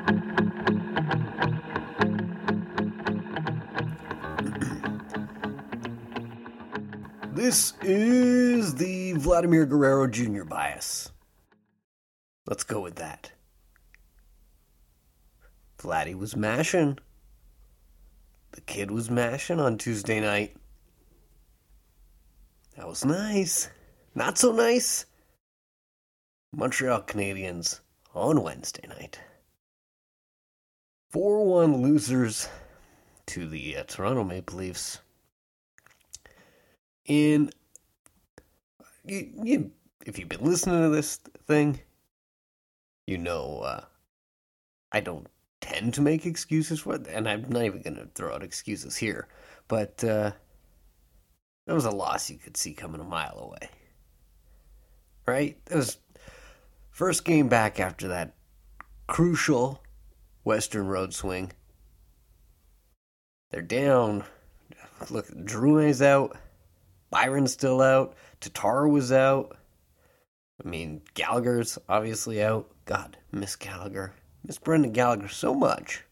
This is the Vladimir Guerrero Jr. bias. Let's go with that. Vladdy was mashing. The kid was mashing on Tuesday night. That was nice. Not so nice. Montreal Canadiens on Wednesday night. 4-1 losers to the Toronto Maple Leafs. If you've been listening to this thing, you know I don't tend to make excuses for it, and I'm not even going to throw out excuses here, but that was a loss you could see coming a mile away. Right? It was first game back after that crucial Western Road swing. They're down. Look, Drouin's out. Byron's still out. Tatar was out. I mean, Gallagher's obviously out. God, miss Gallagher. Miss Brendan Gallagher so much.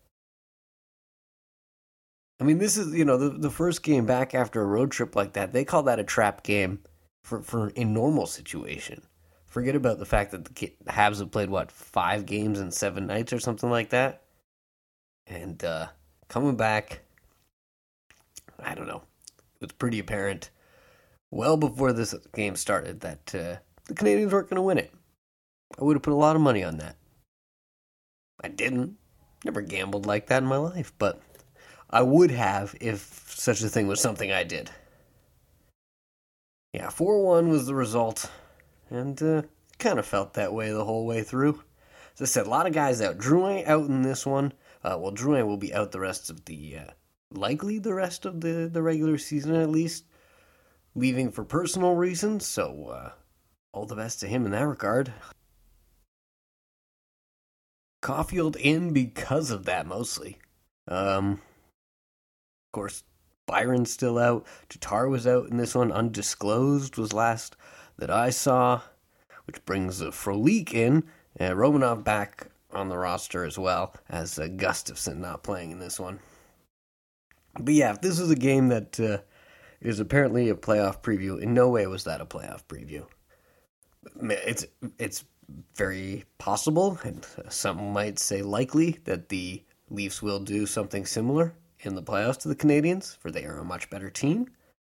I mean, this is, the first game back after a road trip like that. They call that a trap game for a normal situation. Forget about the fact that the Habs have played, 5 games in 7 nights or something like that? And coming back, I don't know. It was pretty apparent well before this game started that the Canadiens weren't going to win it. I would have put a lot of money on that. I didn't. Never gambled like that in my life, but I would have if such a thing was something I did. Yeah, 4-1 was the result, and kind of felt that way the whole way through. As I said, a lot of guys out. Drouin out in this one. Drouin will be out the rest of the, likely the rest of the regular season at least, leaving for personal reasons, so all the best to him in that regard. Caulfield in because of that, mostly. Of course, Byron's still out. Tatar was out in this one. Undisclosed was last that I saw, which brings Frolik in. Romanov back on the roster as well, as Gustafsson not playing in this one. But yeah, if this is a game that is apparently a playoff preview, in no way was that a playoff preview. It's very possible, and some might say likely, that the Leafs will do something similar in the playoffs to the Canadiens, for they are a much better team.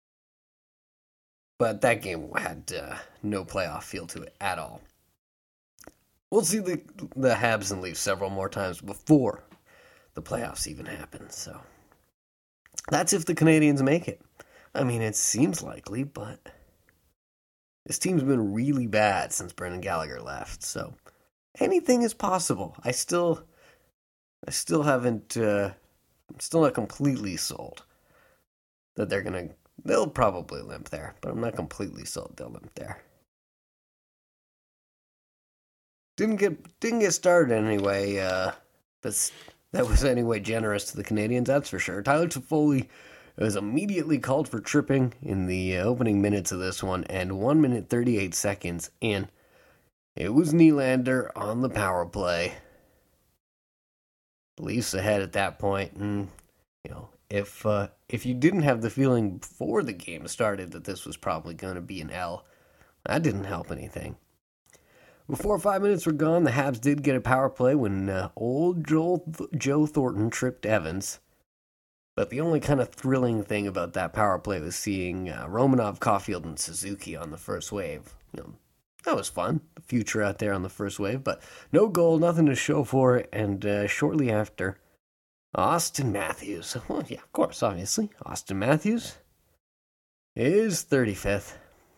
But that game had no playoff feel to it at all. We'll see the Habs and Leafs several more times before the playoffs even happen, so that's if the Canadiens make it. I mean, it seems likely, but this team's been really bad since Brendan Gallagher left, so anything is possible. I still haven't, I'm still not completely sold that they'll probably limp there, but I'm not completely sold they'll limp there. Didn't get started anyway, that was anyway generous to the Canadiens, that's for sure. Tyler Toffoli was immediately called for tripping in the opening minutes of this one, and 1 minute 38 seconds in, it was Nylander on the power play. Leafs ahead at that point, and if you didn't have the feeling before the game started that this was probably going to be an L, that didn't help anything. Before 5 minutes were gone, the Habs did get a power play when old Joe Thornton tripped Evans. But the only kind of thrilling thing about that power play was seeing Romanov, Caulfield, and Suzuki on the first wave. That was fun. The future out there on the first wave, but no goal, nothing to show for it. And shortly after, Austin Matthews. Well, yeah, of course, obviously. Austin Matthews is 35th.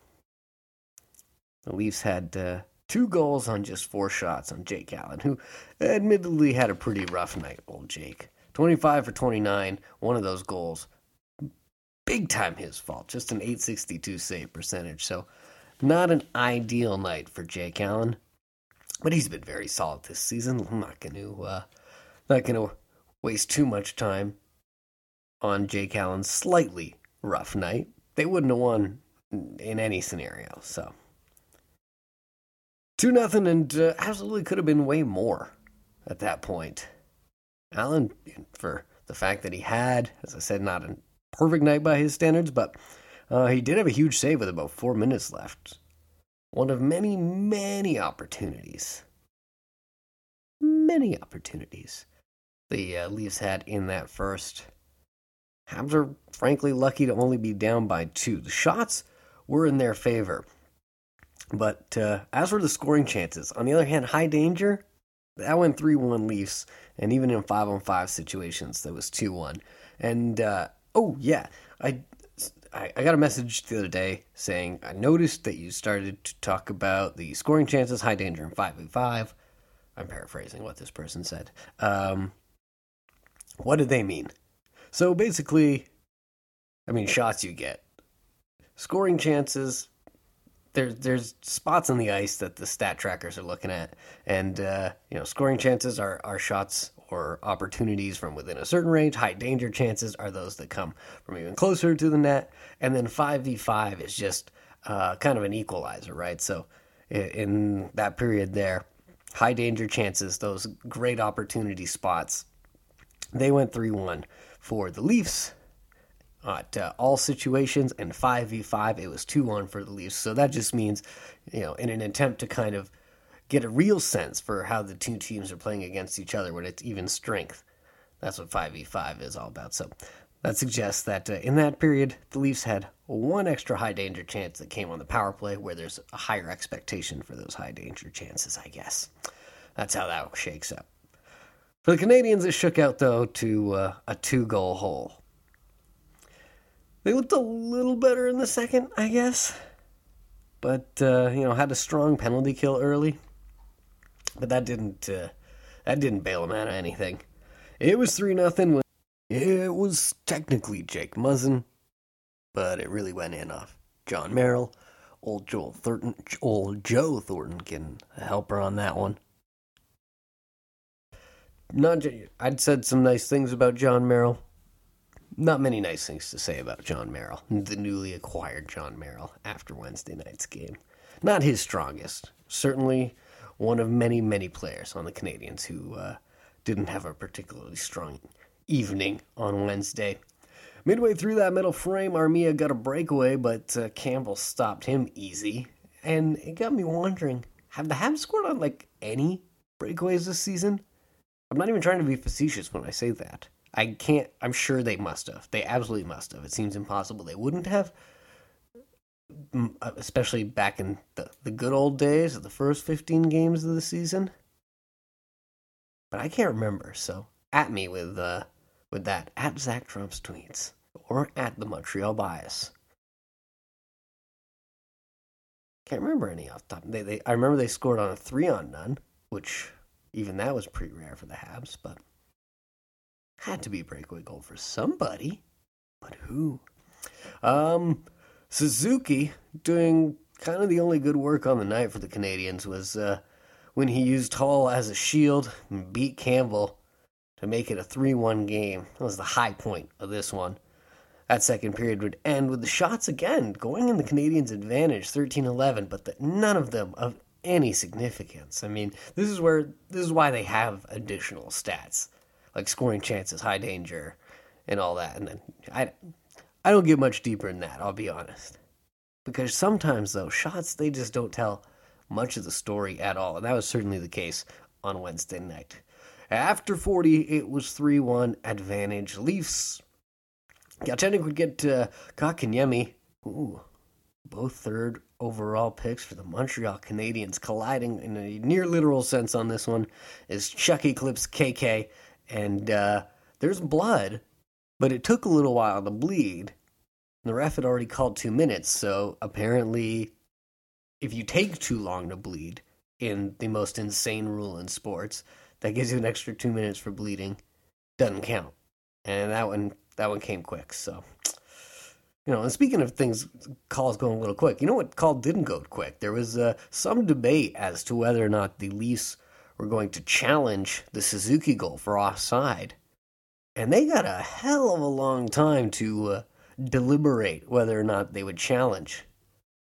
The Leafs had 2 goals on just 4 shots on Jake Allen, who admittedly had a pretty rough night, old Jake. 25 for 29, one of those goals. Big time his fault, just an .862 save percentage, so not an ideal night for Jake Allen. But he's been very solid this season. I'm not going to waste too much time on Jake Allen's slightly rough night. They wouldn't have won in any scenario, so 2-0, and absolutely could have been way more. at that point. Allen, for the fact that he had, as I said, not a perfect night by his standards, but he did have a huge save with about 4 minutes left. One of many, many opportunities. Many opportunities the Leafs had in that first. Habs are frankly lucky to only be down by 2. The shots were in their favor. But as for the scoring chances, on the other hand, high danger, that went 3-1 Leafs, and even in 5-on-5 situations, that was 2-1. And, I got a message the other day saying, I noticed that you started to talk about the scoring chances, high danger, and 5v5. I'm paraphrasing what this person said. What did they mean? So basically, shots you get. Scoring chances, there's spots on the ice that the stat trackers are looking at. And, scoring chances are shots or opportunities from within a certain range. High danger chances are those that come from even closer to the net. And then 5v5 is just kind of an equalizer, right? So in that period there, high danger chances, those great opportunity spots, they went 3-1 for the Leafs at all situations, and 5v5, it was 2-1 for the Leafs. So that just means, in an attempt to kind of get a real sense for how the two teams are playing against each other when it's even strength. That's what 5v5 is all about. So that suggests that in that period, the Leafs had one extra high danger chance that came on the power play, where there's a higher expectation for those high danger chances, I guess. That's how that shakes up. For the Canadiens, it shook out, though, to a 2-goal hole. They looked a little better in the second, I guess. But, had a strong penalty kill early. But that didn't bail them out of anything. It was 3-0 when it was technically Jake Muzzin, but it really went in off John Merrill. Old Joe Thornton can help her on that one. I'd said some nice things about John Merrill. Not many nice things to say about John Merrill, the newly acquired John Merrill, after Wednesday night's game. Not his strongest. Certainly one of many, many players on the Canadiens who didn't have a particularly strong evening on Wednesday. Midway through that middle frame, Armia got a breakaway, but Campbell stopped him easy. And it got me wondering, have the Habs scored on, any breakaways this season? I'm not even trying to be facetious when I say that. I'm sure they must have. They absolutely must have. It seems impossible they wouldn't have, especially back in the good old days of the first 15 games of the season. But I can't remember, so at me with that, at Zach Trump's tweets, or at the Montreal Bias. Can't remember any off the top. I remember they scored on a 3-on-none, which even that was pretty rare for the Habs, but had to be a breakaway goal for somebody. But who? Suzuki doing kind of the only good work on the night for the Canadiens was when he used Hall as a shield and beat Campbell to make it a 3-1 game. That was the high point of this one. That second period would end with the shots again going in the Canadiens' advantage, 13-11, but none of them of any significance. This is why they have additional stats, like scoring chances, high danger, and all that. And then I don't get much deeper than that, I'll be honest. Because sometimes, though, shots, they just don't tell much of the story at all. And that was certainly the case on Wednesday night. After 40, it was 3-1 advantage. Leafs. Galchenyuk would get Kotkaniemi. Ooh, both third overall picks for the Montreal Canadiens, colliding in a near literal sense on this one as Chuck eclipsed KK. And there's blood, but it took a little while to bleed. The ref had already called 2 minutes, so apparently if you take too long to bleed in the most insane rule in sports, that gives you an extra 2 minutes for bleeding. Doesn't count. And that one came quick, so... and speaking of things, calls going a little quick, you know what call didn't go quick? There was some debate as to whether or not the Leafs were going to challenge the Suzuki goal for offside. And they got a hell of a long time to deliberate whether or not they would challenge.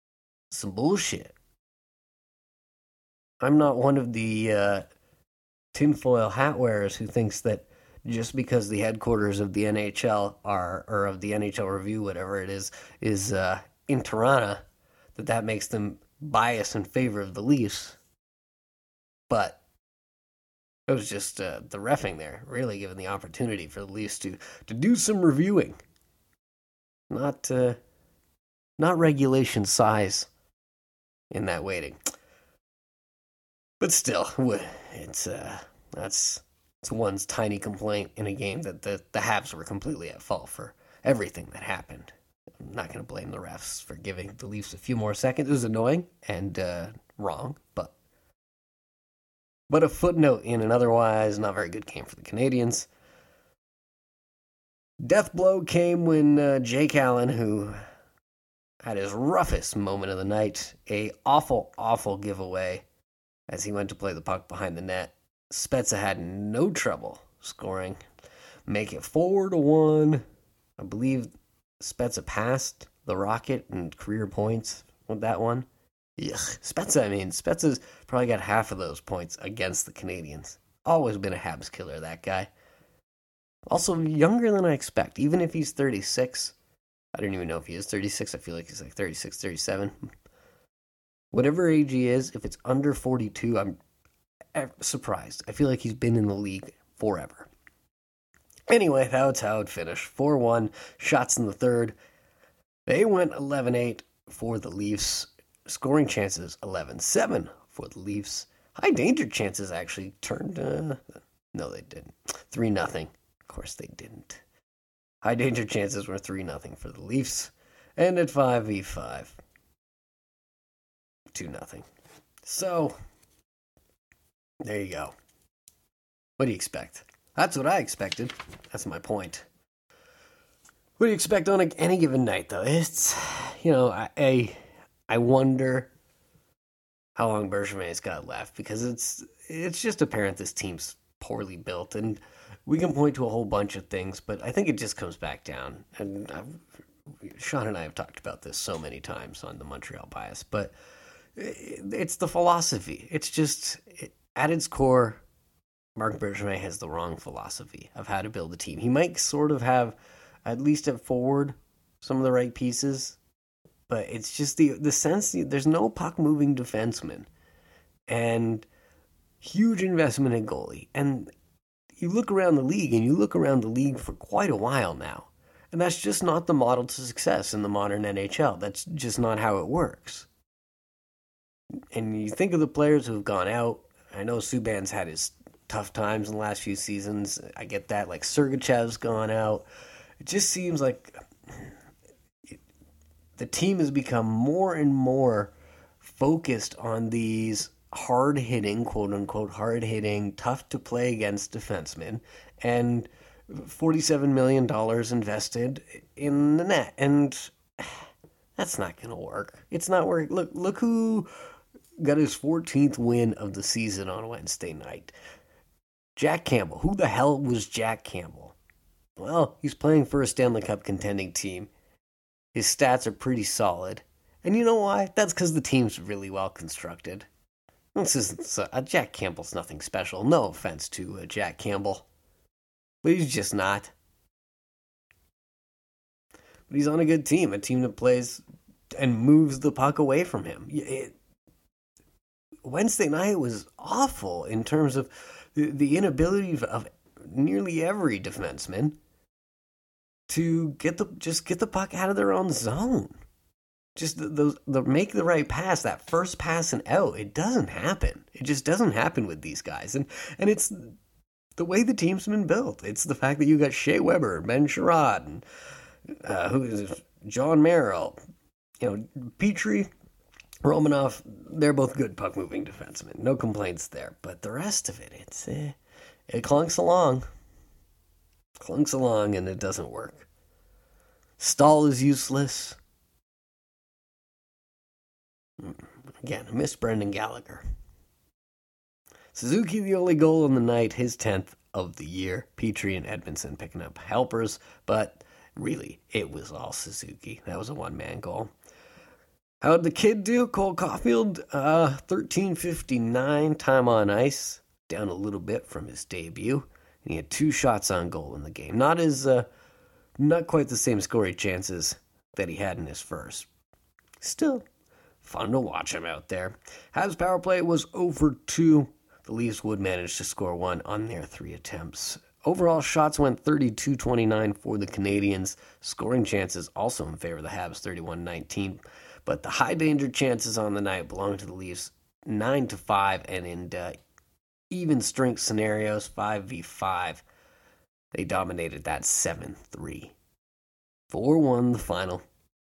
Some bullshit. I'm not one of the tinfoil hat wearers who thinks that just because the headquarters of the NHL or of the NHL Review, whatever it is in Toronto, that makes them biased in favor of the Leafs. But it was just the reffing there, really giving the opportunity for the Leafs to do some reviewing. Not regulation size in that waiting. But still, that's one's tiny complaint in a game that the Habs were completely at fault for everything that happened. I'm not going to blame the refs for giving the Leafs a few more seconds. It was annoying and wrong, but a footnote in an otherwise not very good game for the Canadiens. Death blow came when Jake Allen, who had his roughest moment of the night, a awful giveaway as he went to play the puck behind the net. Spezza had no trouble scoring. Make it 4-1. I believe Spezza passed the Rocket in career points with that one. Yuck. Spezza's probably got half of those points against the Canadiens. Always been a Habs killer, that guy. Also younger than I expect, even if he's 36. I don't even know if he is 36. I feel like he's like 36, 37. Whatever age he is, if it's under 42, I'm surprised. I feel like he's been in the league forever. Anyway, that's how it finished. 4-1, shots in the third. They went 11-8 for the Leafs. Scoring chances, 11-7 for the Leafs. High danger chances actually turned... no, they didn't. 3-0. Of course they didn't. High danger chances were 3-0 for the Leafs. And at 5v5, 2-0. So, there you go. What do you expect? That's what I expected. That's my point. What do you expect on any given night, though? It's, I wonder how long Bergevin's got left, because it's just apparent this team's poorly built, and we can point to a whole bunch of things, but I think it just comes back down. And Sean and I have talked about this so many times on the Montreal Bias, but it's the philosophy. It's just, at its core, Marc Bergevin has the wrong philosophy of how to build a team. He might sort of have, at least at forward, some of the right pieces, but it's just the sense there's no puck-moving defenseman, and huge investment in goalie. And you look around the league, and you look around the league for quite a while now, and that's just not the model to success in the modern NHL. That's just not how it works. And you think of the players who have gone out. I know Subban's had his tough times in the last few seasons. I get that. Like Sergachev's gone out. It just seems like the team has become more and more focused on these hard-hitting, quote-unquote, hard-hitting, tough-to-play against defensemen, and $47 million invested in the net. And that's not going to work. It's not working. Look who got his 14th win of the season on Wednesday night. Jack Campbell. Who the hell was Jack Campbell? Well, he's playing for a Stanley Cup contending team. His stats are pretty solid. And you know why? That's because the team's really well constructed. This isn't... Jack Campbell's nothing special. No offense to Jack Campbell. But he's just not. But he's on a good team. A team that plays and moves the puck away from him. Wednesday night was awful in terms of the inability of nearly every defenseman to get the puck out of their own zone. Just the make the right pass, that first pass and out. It doesn't happen. It just doesn't happen with these guys. And it's the way the team's been built. It's the fact that you got Shea Weber, Ben Sherrod, and who is John Merrill, Petrie, Romanov. They're both good puck-moving defensemen. No complaints there. But the rest of it, it clunks along. And it doesn't work. Stahl is useless. Again, I miss Brendan Gallagher. Suzuki, the only goal on the night, his 10th of the year. Petrie and Edmondson picking up helpers, but really, it was all Suzuki. That was a one-man goal. How'd the kid do? Cole Caulfield, 13:59 time on ice. down a little bit from his debut, and he had 2 shots on goal in the game. Not quite the same scoring chances that he had in his first. Still, fun to watch him out there. Habs power play was over 2. The Leafs would manage to score 1 on their 3 attempts. Overall, shots went 32-29 for the Canadiens. Scoring chances also in favor of the Habs, 31-19. But the high danger chances on the night belonged to the Leafs, 9-5, and in even strength scenarios, 5v5, they dominated that 7-3. 4-1 the final.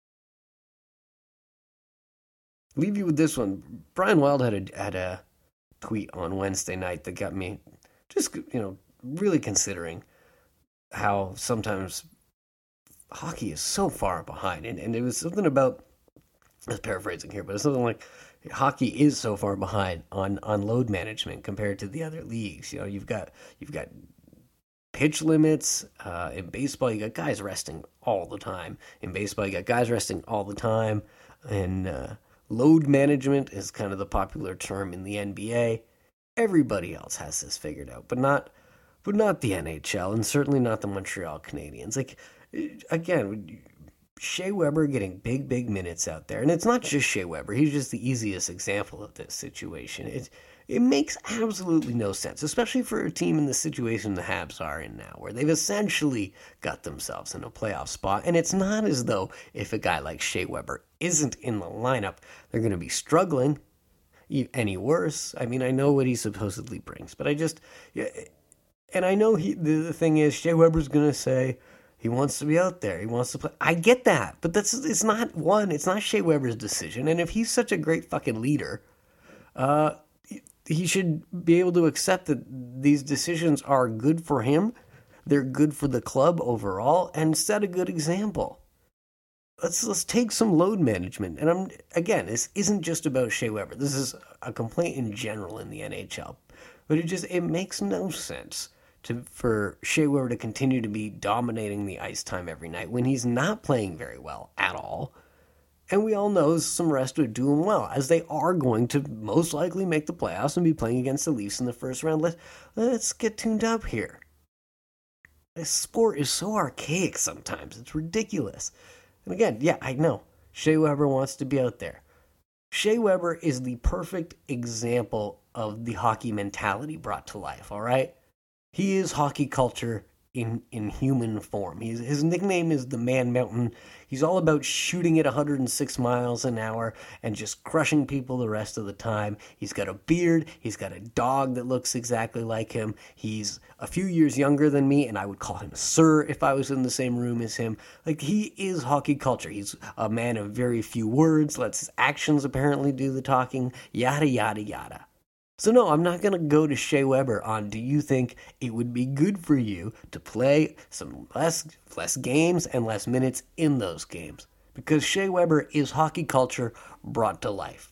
Leave you with this one. Brian Wild had a tweet on Wednesday night that got me just, really considering how sometimes hockey is so far behind. And it was something about, I was paraphrasing here, but it's something like hockey is so far behind on load management compared to the other leagues. You've got pitch limits. In baseball, you got guys resting all the time. In baseball, you got guys resting all the time. And load management is kind of the popular term in the NBA. Everybody else has this figured out, but not the NHL, and certainly not the Montreal Canadiens. Like, again, Shea Weber getting big minutes out there. And it's not just Shea Weber. He's just the easiest example of this situation. It makes absolutely no sense, especially for a team in the situation the Habs are in now, where they've essentially got themselves in a playoff spot. And it's not as though if a guy like Shea Weber isn't in the lineup, they're going to be struggling any worse. I mean, I know what he supposedly brings, but and I know the thing is, Shea Weber's going to say, he wants to be out there. He wants to play. I get that, but it's not Shea Weber's decision. And if he's such a great fucking leader, he should be able to accept that these decisions are good for him. They're good for the club overall, and set a good example. Let's take some load management. And this isn't just about Shea Weber. This is a complaint in general in the NHL. But it makes no sense for Shea Weber to continue to be dominating the ice time every night when he's not playing very well at all. And we all know some rest would do him well, as they are going to most likely make the playoffs and be playing against the Leafs in the first round. Let's get tuned up here. This sport is so archaic sometimes. It's ridiculous. And again, I know, Shea Weber wants to be out there. Shea Weber is the perfect example of the hockey mentality brought to life, all right? He is hockey culture in human form. His nickname is the Man Mountain. He's all about shooting at 106 miles an hour and just crushing people the rest of the time. He's got a beard. He's got a dog that looks exactly like him. He's a few years younger than me, and I would call him sir if I was in the same room as him. Like, he is hockey culture. He's a man of very few words, lets his actions apparently do the talking, yada, yada, yada. So no, I'm not going to go to Shea Weber on, do you think it would be good for you to play some less games and less minutes in those games? Because Shea Weber is hockey culture brought to life.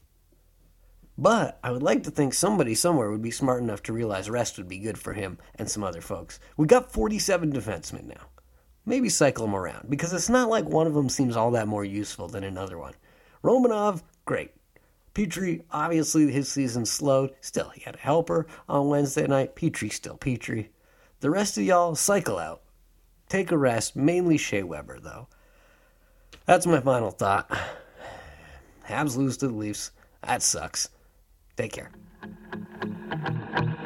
But I would like to think somebody somewhere would be smart enough to realize rest would be good for him and some other folks. We got 47 defensemen now. Maybe cycle them around, because it's not like one of them seems all that more useful than another one. Romanov, great. Petrie, obviously his season slowed. Still, he had a helper on Wednesday night. Petrie still Petrie. The rest of y'all, cycle out. Take a rest, mainly Shea Weber, though. That's my final thought. Habs lose to the Leafs. That sucks. Take care.